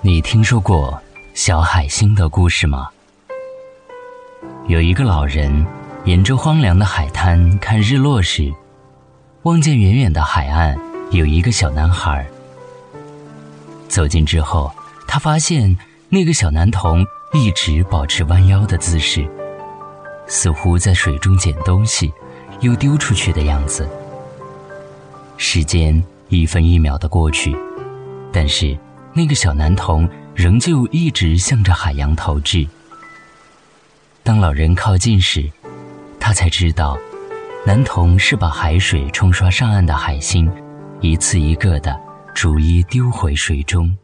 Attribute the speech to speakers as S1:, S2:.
S1: 你听说过小海星的故事吗？有一个老人沿着荒凉的海滩看日落时，望见远远的海岸有一个小男孩。走近之后，他发现那个小男童一直保持弯腰的姿势，似乎在水中捡东西又丢出去的样子。时间一分一秒地过去，但是那个小男童仍旧一直向着海洋投掷。当老人靠近时，他才知道，男童是把海水冲刷上岸的海星一次一个的逐一丢回水中。